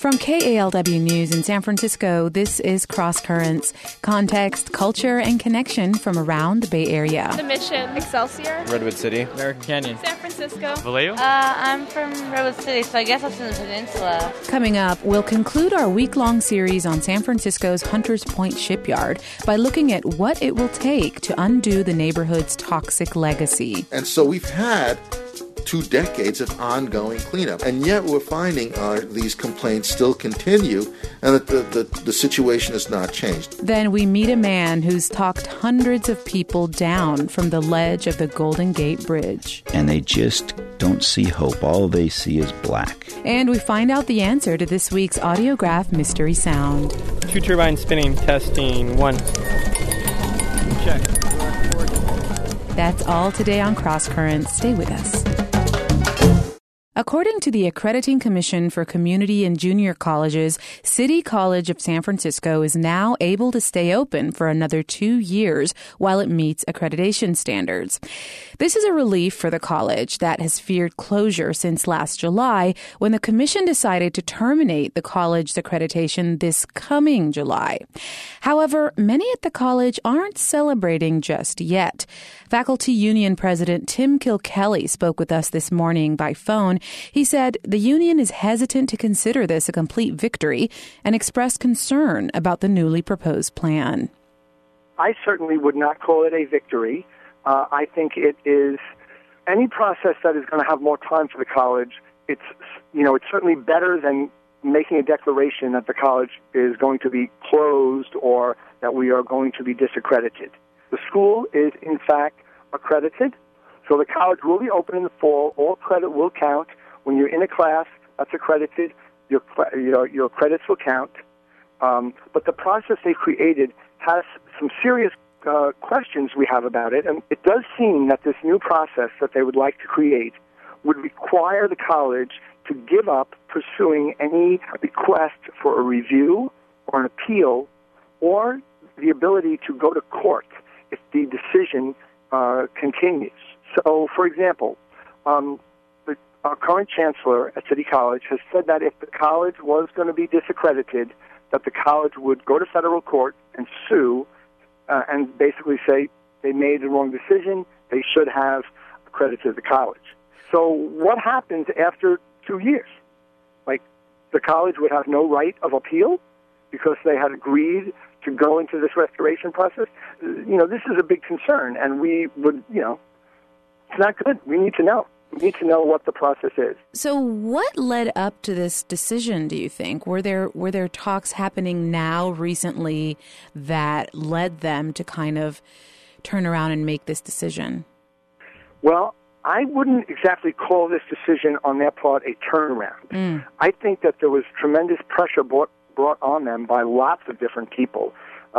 From KALW News in San Francisco, this is Cross Currents. Context, culture, and connection from around the Bay Area. The Mission. Excelsior. Redwood City. American Canyon. San Francisco. Vallejo. I'm from Redwood City, so I guess that's in the peninsula. Coming up, we'll conclude our week-long series on San Francisco's Hunters Point Shipyard by looking at what it will take to undo the neighborhood's toxic legacy. And so we've had 2 decades of ongoing cleanup. And yet we're finding these complaints still continue and that the situation has not changed. Then we meet a man who's talked hundreds of people down from the ledge of the Golden Gate Bridge. And they just don't see hope. All they see is black. And we find out the answer to this week's Audiograph Mystery Sound. 2 turbines spinning, testing, 1. Check. That's all today on Cross Currents. Stay with us. According to the Accrediting Commission for Community and Junior Colleges, City College of San Francisco is now able to stay open for another 2 years while it meets accreditation standards. This is a relief for the college that has feared closure since last July when the commission decided to terminate the college's accreditation this coming July. However, many at the college aren't celebrating just yet. Faculty Union President Tim Kilkelly spoke with us this morning by phone. He said the union is hesitant to consider this a complete victory and expressed concern about the newly proposed plan. I certainly would not call it a victory. I think it is any process that is going to have more time for the college. It's certainly better than making a declaration that the college is going to be closed or that we are going to be disaccredited. The school is, in fact, accredited, so the college will be open in the fall. All credit will count. When you're in a class that's accredited, your credits will count. But the process they created has some serious questions we have about it, and it does seem that this new process that they would like to create would require the college to give up pursuing any request for a review or an appeal or the ability to go to court if the decision continues. So, for example, our current chancellor at City College has said that if the college was going to be disaccredited, that the college would go to federal court and sue and basically say they made the wrong decision, they should have accredited the college. So what happens after 2 years? Like, the college would have no right of appeal because they had agreed to go into this restoration process? This is a big concern, and we would, it's not good. We need to know. We need to know what the process is. So what led up to this decision, do you think? Were there talks happening now recently that led them to kind of turn around and make this decision? Well, I wouldn't exactly call this decision on their part a turnaround. I think that there was tremendous pressure brought on them by lots of different people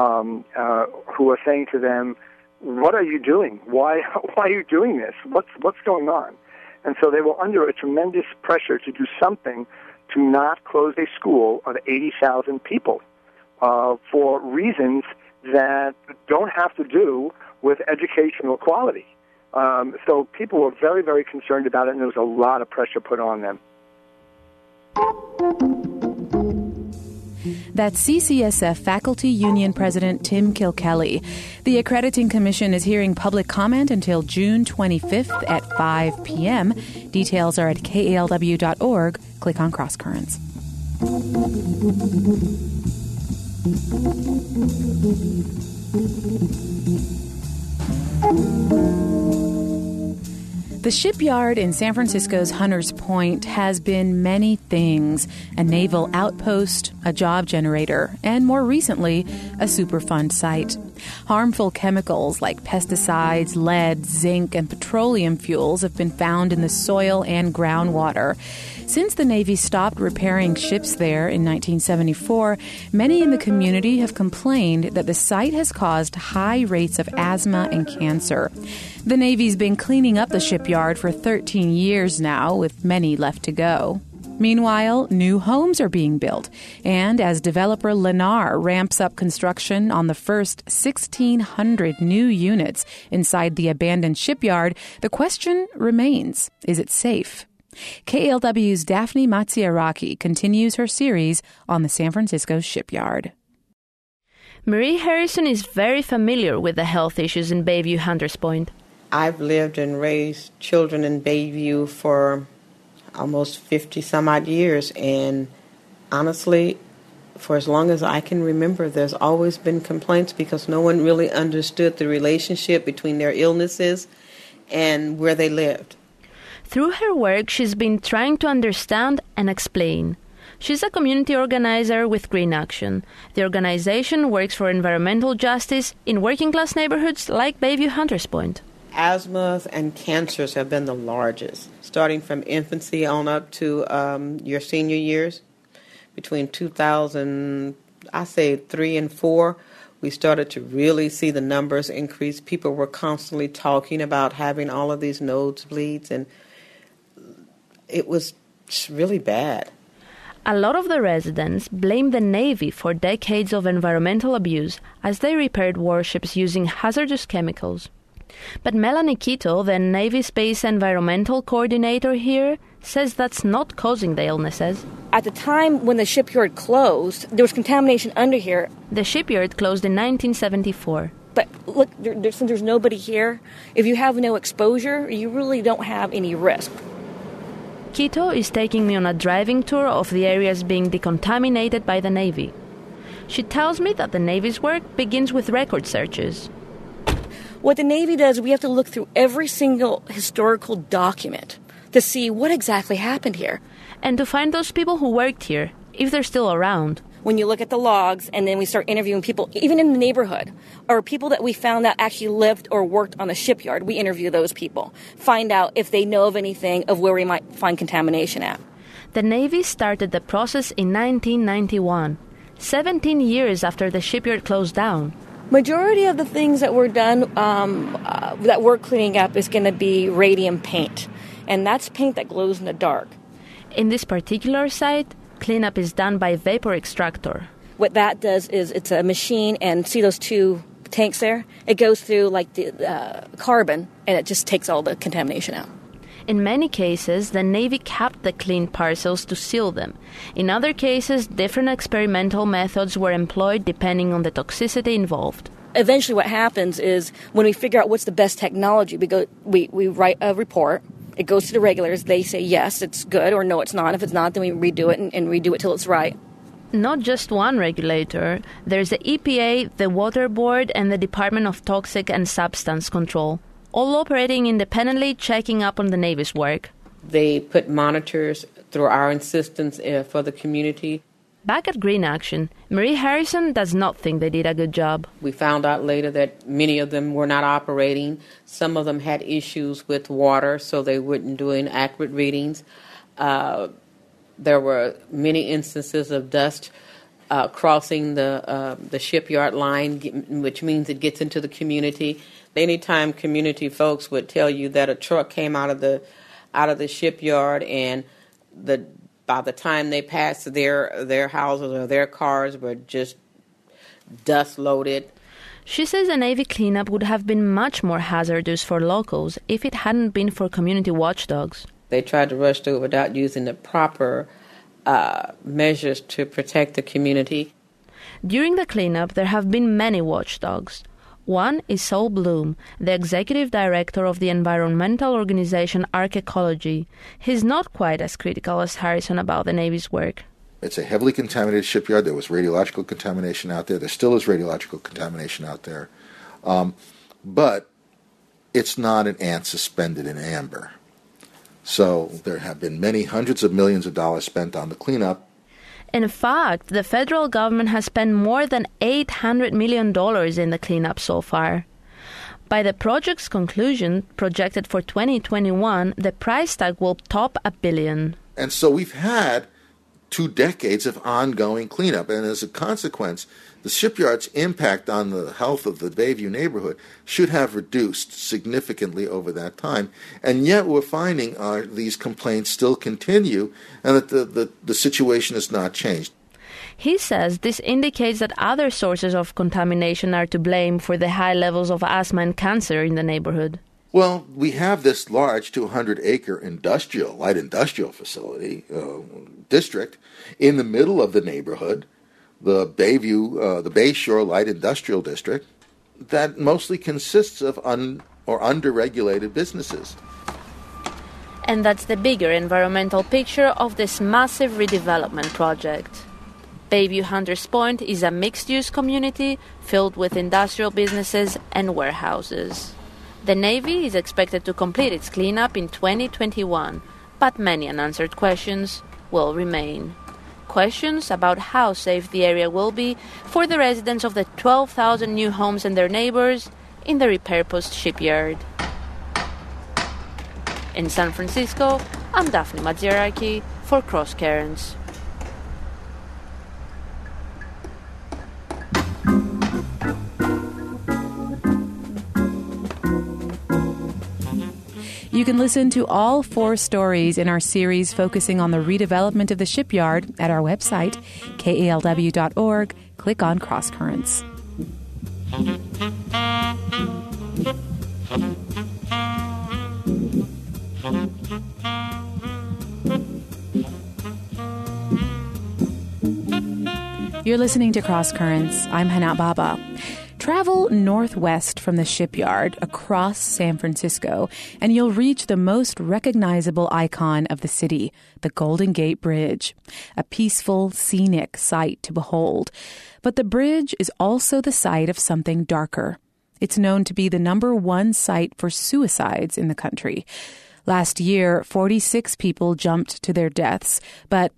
who are saying to them, what are you doing? Why are you doing this? What's going on? And so they were under a tremendous pressure to do something to not close a school of 80,000 people for reasons that don't have to do with educational quality. So people were very, very concerned about it, and there was a lot of pressure put on them. That's CCSF Faculty Union President Tim Kilkelly. The Accrediting Commission is hearing public comment until June 25th at 5 p.m. Details are at kalw.org. Click on Cross Currents. The shipyard in San Francisco's Hunters Point has been many things: a naval outpost, a job generator, and more recently, a Superfund site. Harmful chemicals like pesticides, lead, zinc, and petroleum fuels have been found in the soil and groundwater. Since the Navy stopped repairing ships there in 1974, many in the community have complained that the site has caused high rates of asthma and cancer. The Navy's been cleaning up the shipyard for 13 years now, with many left to go. Meanwhile, new homes are being built, and as developer Lennar ramps up construction on the first 1,600 new units inside the abandoned shipyard, the question remains, is it safe? KLW's Daphne Matsiaraki continues her series on the San Francisco shipyard. Marie Harrison is very familiar with the health issues in Bayview Hunters Point. I've lived and raised children in Bayview for almost 50-some-odd years, and honestly, for as long as I can remember, there's always been complaints because no one really understood the relationship between their illnesses and where they lived. Through her work, she's been trying to understand and explain. She's a community organizer with Green Action. The organization works for environmental justice in working-class neighborhoods like Bayview Hunters Point. Asthmas and cancers have been the largest, starting from infancy on up to your senior years. Between 2003 and 4, we started to really see the numbers increase. People were constantly talking about having all of these nosebleeds, and it was really bad. A lot of the residents blame the Navy for decades of environmental abuse as they repaired warships using hazardous chemicals. But Melanie Quito, the Navy Space Environmental Coordinator here, says that's not causing the illnesses. At the time when the shipyard closed, there was contamination under here. The shipyard closed in 1974. But look, since there's nobody here, if you have no exposure, you really don't have any risk. Quito is taking me on a driving tour of the areas being decontaminated by the Navy. She tells me that the Navy's work begins with record searches. What the Navy does, we have to look through every single historical document to see what exactly happened here. And to find those people who worked here, if they're still around. When you look at the logs and then we start interviewing people, even in the neighborhood, or people that we found out actually lived or worked on the shipyard, we interview those people, find out if they know of anything of where we might find contamination at. The Navy started the process in 1991, 17 years after the shipyard closed down. Majority of the things that were done, that we're cleaning up, is going to be radium paint. And that's paint that glows in the dark. In this particular site, cleanup is done by vapor extractor. What that does is it's a machine, and see those two tanks there? It goes through like the carbon, and it just takes all the contamination out. In many cases, the Navy kept the cleaned parcels to seal them. In other cases, different experimental methods were employed depending on the toxicity involved. Eventually what happens is when we figure out what's the best technology, we write a report. It goes to the regulators. They say, yes, it's good, or no, it's not. If it's not, then we redo it and redo it till it's right. Not just one regulator. There's the EPA, the Water Board, and the Department of Toxic and Substance Control, all operating independently, checking up on the Navy's work. They put monitors through our insistence for the community. Back at Green Action, Marie Harrison does not think they did a good job. We found out later that many of them were not operating. Some of them had issues with water, so they weren't doing accurate readings. There were many instances of dust crossing the shipyard line, which means it gets into the community. Anytime community folks would tell you that a truck came out of the shipyard, and by the time they passed their houses or their cars were just dust loaded. She says the Navy cleanup would have been much more hazardous for locals if it hadn't been for community watchdogs. They tried to rush through it without using the proper measures to protect the community. During the cleanup, there have been many watchdogs. One is Saul Bloom, the executive director of the environmental organization Arc Ecology. He's not quite as critical as Harrison about the Navy's work. It's a heavily contaminated shipyard. There was radiological contamination out there. There still is radiological contamination out there. But it's not an ant suspended in amber. So there have been many hundreds of millions of dollars spent on the cleanup. In fact, the federal government has spent more than $800 million in the cleanup so far. By the project's conclusion, projected for 2021, the price tag will top $1 billion. And so we've had 2 decades of ongoing cleanup, and as a consequence, the shipyard's impact on the health of the Bayview neighborhood should have reduced significantly over that time. And yet we're finding these complaints still continue, and that the situation has not changed. He says this indicates that other sources of contamination are to blame for the high levels of asthma and cancer in the neighborhood. Well, we have this large 200-acre light industrial facility district in the middle of the neighborhood, the Bayshore Light Industrial District, that mostly consists of underregulated businesses. And that's the bigger environmental picture of this massive redevelopment project. Bayview Hunters Point is a mixed-use community filled with industrial businesses and warehouses. The Navy is expected to complete its cleanup in 2021, but many unanswered questions will remain. Questions about how safe the area will be for the residents of the 12,000 new homes and their neighbors in the Repair Post shipyard. In San Francisco, I'm Daphne Madziaraki for Cross Currents. You can listen to all 4 stories in our series focusing on the redevelopment of the shipyard at our website, kalw.org. Click on Cross Currents. You're listening to Cross Currents. I'm Hana Baba. Travel northwest from the shipyard across San Francisco, and you'll reach the most recognizable icon of the city, the Golden Gate Bridge, a peaceful, scenic sight to behold. But the bridge is also the site of something darker. It's known to be the #1 site for suicides in the country. Last year, 46 people jumped to their deaths, but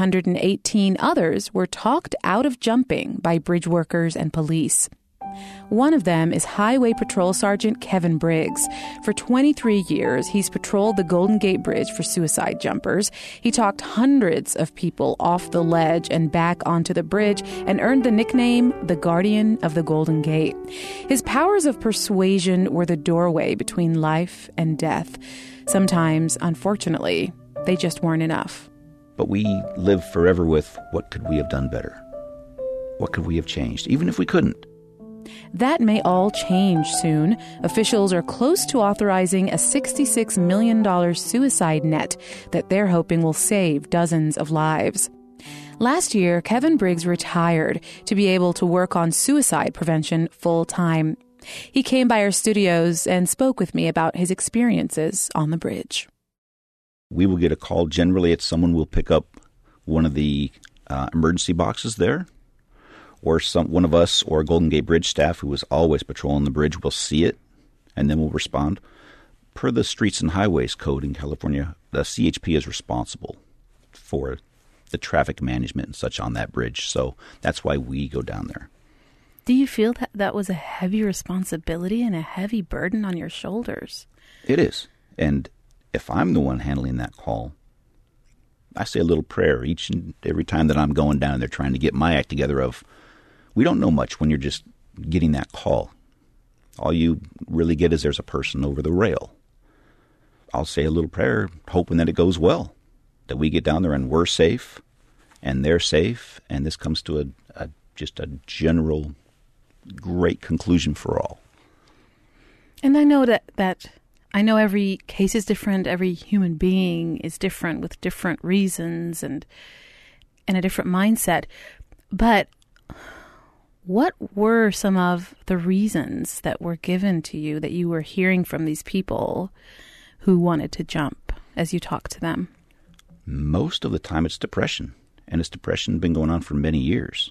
118 others were talked out of jumping by bridge workers and police. One of them is Highway Patrol Sergeant Kevin Briggs. For 23 years, he's patrolled the Golden Gate Bridge for suicide jumpers. He talked hundreds of people off the ledge and back onto the bridge and earned the nickname the Guardian of the Golden Gate. His powers of persuasion were the doorway between life and death. Sometimes, unfortunately, they just weren't enough. But we live forever with, what could we have done better? What could we have changed, even if we couldn't? That may all change soon. Officials are close to authorizing a $66 million suicide net that they're hoping will save dozens of lives. Last year, Kevin Briggs retired to be able to work on suicide prevention full-time. He came by our studios and spoke with me about his experiences on the bridge. We will get a call. Generally, it's someone will pick up one of the emergency boxes there, or one of us or Golden Gate Bridge staff who is always patrolling the bridge will see it, and then we'll respond. Per the Streets and Highways Code in California, the CHP is responsible for the traffic management and such on that bridge, so that's why we go down there. Do you feel that that was a heavy responsibility and a heavy burden on your shoulders? It is, and if I'm the one handling that call, I say a little prayer each and every time that I'm going down there trying to get my act together of, we don't know much when you're just getting that call. All you really get is there's a person over the rail. I'll say a little prayer hoping that it goes well, that we get down there and we're safe and they're safe, and this comes to just a general great conclusion for all. And I know that I know every case is different, every human being is different with different reasons and a different mindset. But what were some of the reasons that were given to you that you were hearing from these people who wanted to jump as you talked to them? Most of the time it's depression, and it's depression been going on for many years.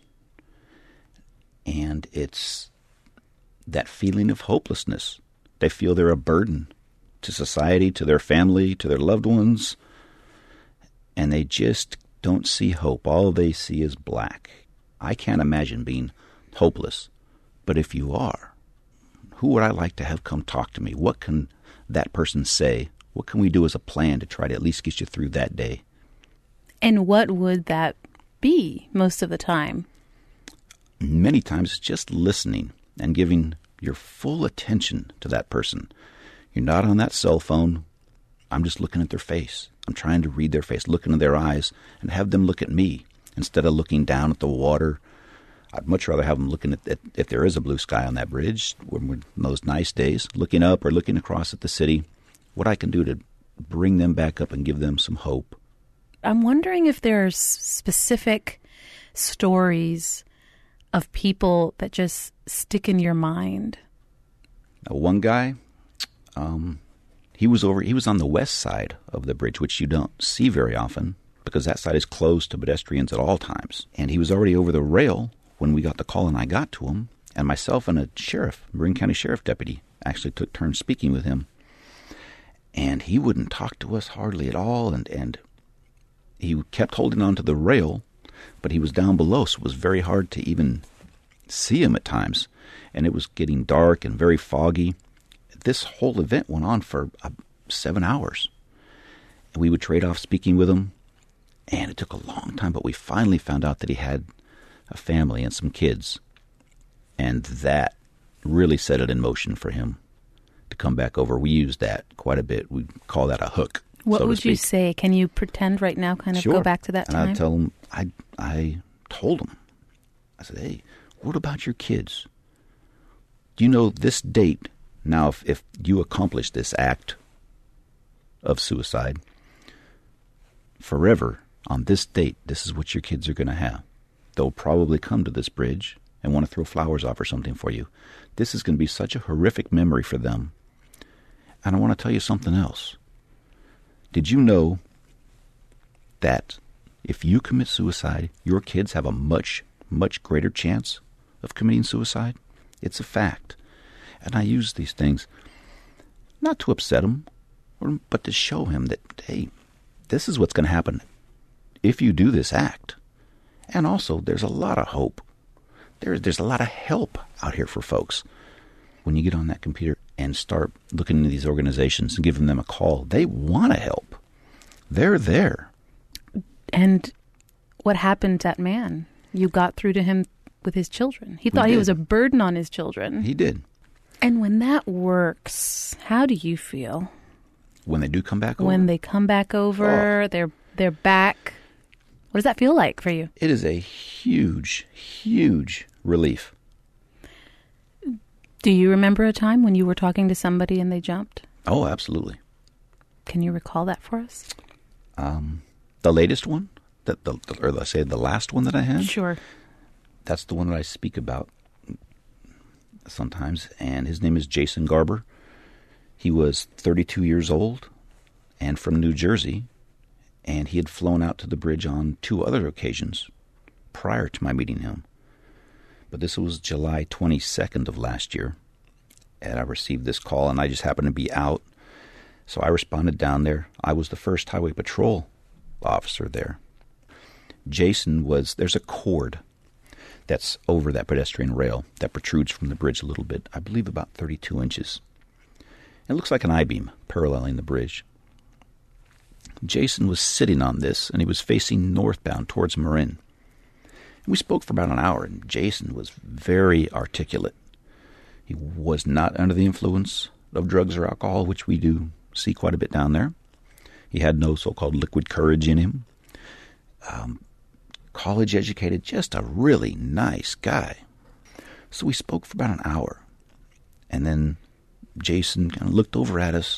And it's that feeling of hopelessness. They feel they're a burden to society, to their family, to their loved ones, and they just don't see hope. All they see is black. I can't imagine being hopeless. But if you are, who would I like to have come talk to me? What can that person say? What can we do as a plan to try to at least get you through that day? And what would that be most of the time? Many times it's just listening and giving your full attention to that person. You're not on that cell phone. I'm just looking at their face. I'm trying to read their face, look into their eyes, and have them look at me instead of looking down at the water. I'd much rather have them looking at if there is a blue sky on that bridge, when we're in those nice days, looking up or looking across at the city, what I can do to bring them back up and give them some hope. I'm wondering if there's specific stories of people that just stick in your mind. One guy, he was on the west side of the bridge, which you don't see very often because that side is closed to pedestrians at all times. And he was already over the rail when we got the call, and I got to him, and myself and a sheriff, Marin County Sheriff deputy, actually took turns speaking with him. And he wouldn't talk to us hardly at all, and he kept holding on to the rail, but he was down below, so it was very hard to even see him at times. And it was getting dark and very foggy. This whole event went on for 7 hours. And we would trade off speaking with him, and it took a long time, but we finally found out that he had a family and some kids. And that really set it in motion for him to come back over. We used that quite a bit. We call that a hook. What would you say? Can you pretend right now, kind of go back to that time? And I'd tell him, I told him, I said, hey, what about your kids? Do you know this date? Now, if you accomplish this act of suicide, forever, on this date, this is what your kids are going to have. They'll probably come to this bridge and want to throw flowers off or something for you. This is going to be such a horrific memory for them. And I want to tell you something else. Did you know that if you commit suicide, your kids have a much, much greater chance of committing suicide? It's a fact. And I use these things not to upset him, but to show him that, hey, this is what's going to happen if you do this act. And also, there's a lot of hope. There's a lot of help out here for folks. When you get on that computer and start looking into these organizations and giving them a call, they want to help. They're there. And what happened to that man? You got through to him with his children. He thought he was a burden on his children. He did. And when that works, how do you feel? When they do come back over? When they come back over, they're back. What does that feel like for you? It is a huge, huge relief. Do you remember a time when you were talking to somebody and they jumped? Oh, absolutely. Can you recall that for us? The latest one, or let's say the last one that I had? Sure. That's the one that I speak about sometimes, and his name is Jason Garber. He was 32 years old and from New Jersey, and he had flown out to the bridge on 2 other occasions prior to my meeting him. But this was July 22nd of last year, and I received this call, and I just happened to be out. So I responded down there. I was the first highway patrol officer there. Jason there's a cord that's over that pedestrian rail that protrudes from the bridge a little bit, I believe about 32 inches. It looks like an I-beam paralleling the bridge. Jason was sitting on this, and he was facing northbound towards Marin. We spoke for about an hour, and Jason was very articulate. He was not under the influence of drugs or alcohol, which we do see quite a bit down there. He had no so-called liquid courage in him. College-educated, just a really nice guy. So we spoke for about an hour, and then Jason kind of looked over at us,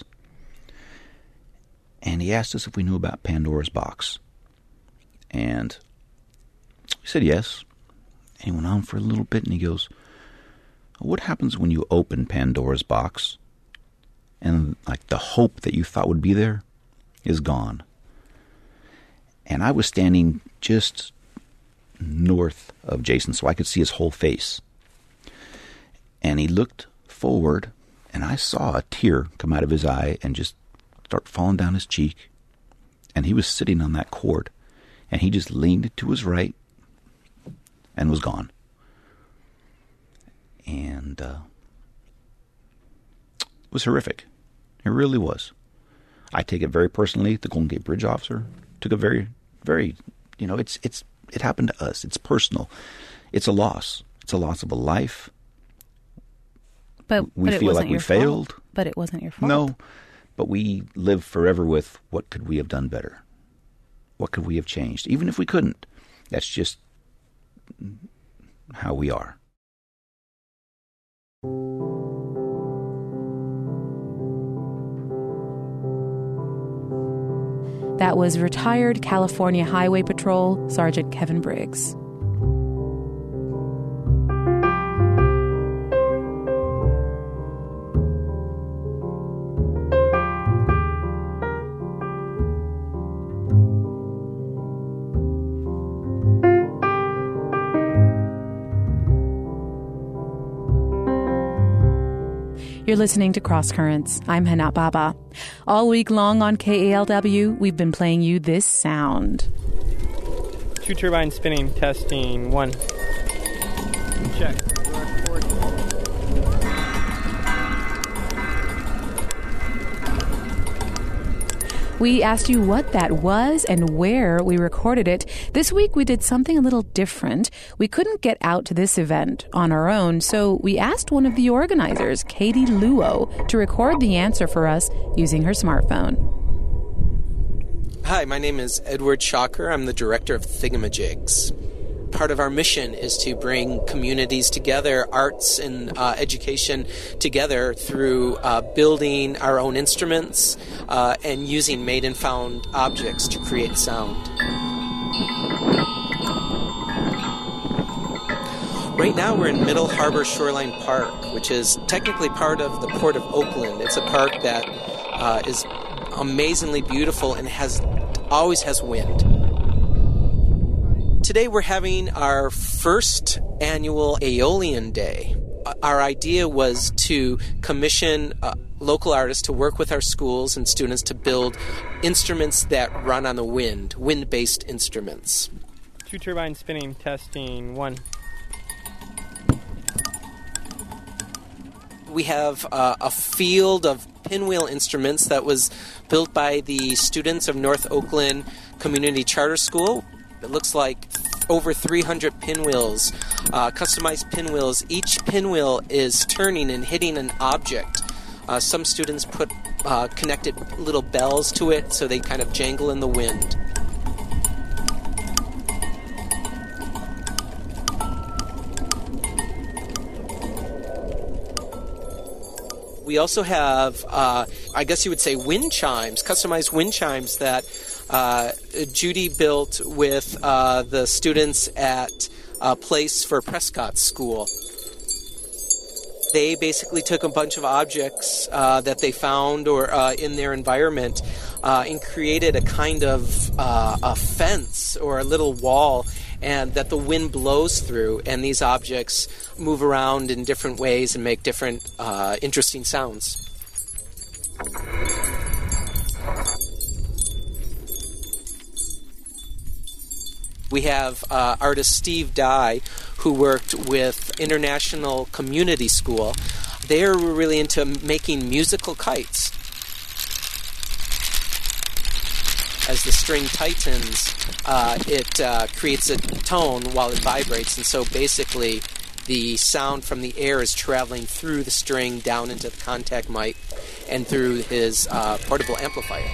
and he asked us if we knew about Pandora's box. And we said yes. And he went on for a little bit, and he goes, what happens when you open Pandora's box and like the hope that you thought would be there is gone? And I was standing just north of Jason, so I could see his whole face. And he looked forward, and I saw a tear come out of his eye and just start falling down his cheek. And he was sitting on that cord, and he just leaned to his right and was gone. And it was horrific. It really was. I take it very personally. The Golden Gate Bridge officer took it very, very, it happened to us. It's personal. It's a loss. It's a loss of a life. But we feel like we failed. But it wasn't your fault. No, but we live forever with what could we have done better? What could we have changed? Even if we couldn't. That's just how we are. That was retired California Highway Patrol Sergeant Kevin Briggs. You're listening to Cross Currents. I'm Hana Baba. All week long on KALW, we've been playing you this sound. 2 turbines spinning, testing, 1. Check. We asked you what that was and where we recorded it. This week we did something a little different. We couldn't get out to this event on our own, so we asked one of the organizers, Katie Luo, to record the answer for us using her smartphone. Hi, my name is Edward Shocker. I'm the director of Thingamajigs. Part of our mission is to bring communities together, arts and education together through building our own instruments and using made and found objects to create sound. Right now we're in Middle Harbor Shoreline Park, which is technically part of the Port of Oakland. It's a park that is amazingly beautiful and always has wind. Today we're having our first annual Aeolian Day. Our idea was to commission local artists to work with our schools and students to build instruments that run on the wind, wind-based instruments. 2 turbines spinning, testing, 1. We have a field of pinwheel instruments that was built by the students of North Oakland Community Charter School. It looks like over 300 pinwheels, customized pinwheels. Each pinwheel is turning and hitting an object. Some students put connected little bells to it so they kind of jangle in the wind. We also have, I guess you would say, wind chimes, customized wind chimes that Judy built with the students at Place for Prescott School. They basically took a bunch of objects that they found or in their environment and created a kind of a fence or a little wall and that the wind blows through, and these objects move around in different ways and make different interesting sounds. We have artist Steve Dye, who worked with International Community School. They're really into making musical kites. As the string tightens, it creates a tone while it vibrates, and so basically the sound from the air is traveling through the string down into the contact mic and through his portable amplifier.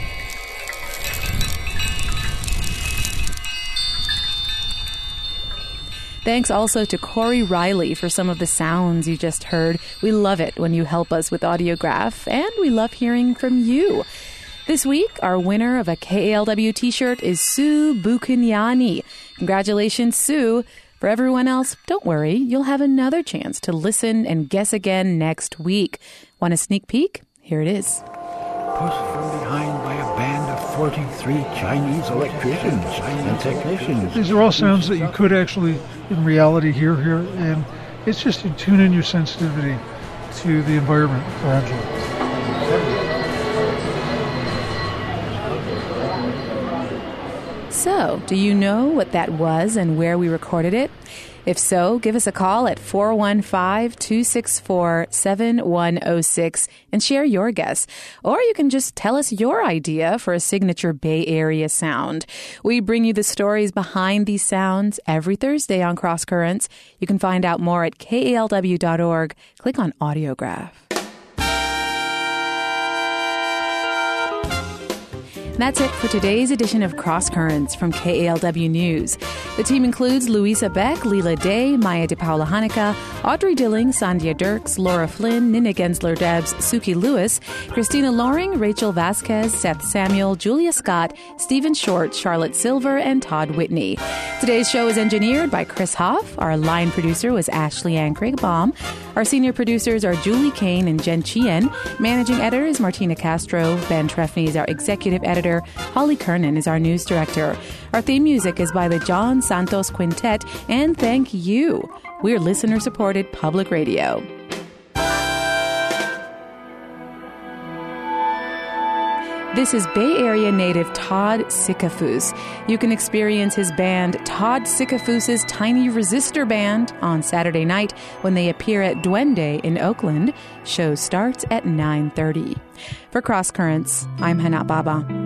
Thanks also to Corey Riley for some of the sounds you just heard. We love it when you help us with Audiograph, and we love hearing from you. This week, our winner of a KALW t-shirt is Sue Bukinyani. Congratulations, Sue. For everyone else, don't worry. You'll have another chance to listen and guess again next week. Want a sneak peek? Here it is. Pushed from behind by a band of 43 Chinese electricians and technicians. These are all sounds that you could actually, in reality, hear here. And it's just to tune in your sensitivity to the environment around you. So, do you know what that was and where we recorded it? If so, give us a call at 415-264-7106 and share your guess. Or you can just tell us your idea for a signature Bay Area sound. We bring you the stories behind these sounds every Thursday on Cross Currents. You can find out more at kalw.org. Click on Audiograph. That's it for today's edition of Cross Currents from KALW News. The team includes Louisa Beck, Leela Day, Maya DePaula Hanukkah, Audrey Dilling, Sandia Dirks, Laura Flynn, Nina Gensler-Debs, Suki Lewis, Christina Loring, Rachel Vasquez, Seth Samuel, Julia Scott, Stephen Short, Charlotte Silver, and Todd Whitney. Today's show is engineered by Chris Hoff. Our line producer was Ashley Ann Craig-Baum. Our senior producers are Julie Kane and Jen Chien. Managing editor is Martina Castro. Ben Trefny is our executive editor. Holly Kernan is our news director. Our theme music is by the John Santos Quintet. And thank you. We're listener-supported public radio. This is Bay Area native Todd Sikafus. You can experience his band Todd Sikafus' Tiny Resistor Band on Saturday night when they appear at Duende in Oakland. Show starts at 9:30. For Cross Currents, I'm Hana Baba.